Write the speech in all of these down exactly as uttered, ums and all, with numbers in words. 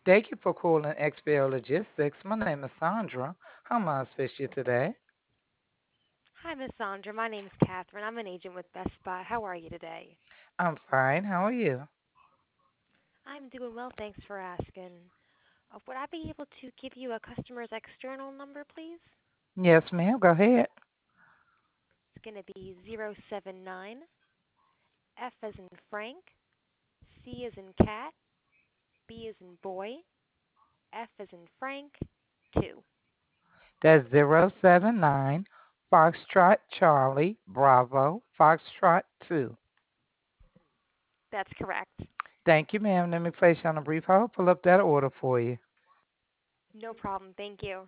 Thank you for calling X B L Logistics. My name is Sandra. How may I assist you today? Hi, Miss Sandra. My name's Catherine. I'm an agent with Best Buy. How are you today? I'm fine. How are you? I'm doing well, thanks for asking. Uh, would I be able to give you a customer's external number, please? Yes, ma'am. Go ahead. It's going to be zero seven nine F as in Frank, C as in cat, B as in boy, F as in Frank, two. That's zero seven nine Foxtrot Charlie Bravo Foxtrot two. That's correct. Thank you, ma'am. Let me place you on a brief hold. Pull up that order for you. No problem. Thank you.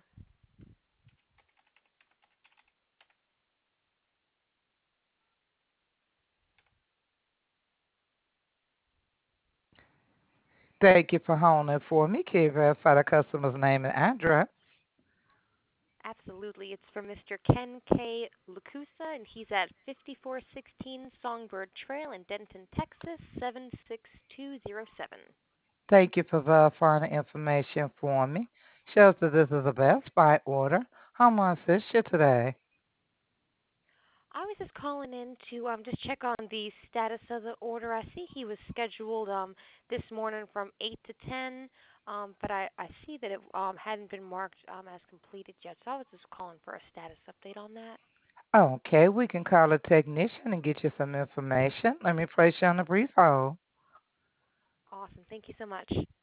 Thank you for holding for me. Can you verify the customer's name and address? Absolutely. It's for Mister Ken K. Lacusa, and he's at fifty-four sixteen Songbird Trail in Denton, Texas, seven six two zero seven. Thank you for verifying the information for me. Shows that this is a Best Buy order. How may I assist you today? I was just calling in to um, just check on the status of the order. I see he was scheduled um, this morning from eight to ten, um, but I, I see that it um, hadn't been marked um, as completed yet, so I was just calling for a status update on that. Okay, we can call a technician and get you some information. Let me place you on a brief hold. Awesome. Thank you so much.